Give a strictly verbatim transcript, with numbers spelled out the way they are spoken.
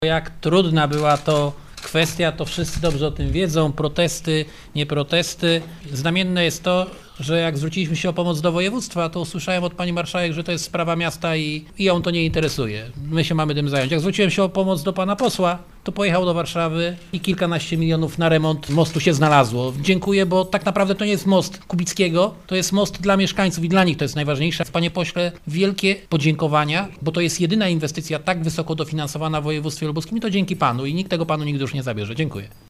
Jak trudna była to kwestia, to wszyscy dobrze o tym wiedzą, protesty, nie protesty. Znamienne jest to, że jak zwróciliśmy się o pomoc do województwa, to usłyszałem od pani marszałek, że to jest sprawa miasta i, i ją to nie interesuje. My się mamy tym zająć. Jak zwróciłem się o pomoc do pana posła, to pojechał do Warszawy i kilkanaście milionów na remont mostu się znalazło. Dziękuję, bo tak naprawdę to nie jest most Kubickiego, to jest most dla mieszkańców i dla nich to jest najważniejsze. Panie pośle, wielkie podziękowania, bo to jest jedyna inwestycja tak wysoko dofinansowana w województwie lubuskim i to dzięki panu i nikt tego panu nigdy już nie zabierze. Dziękuję.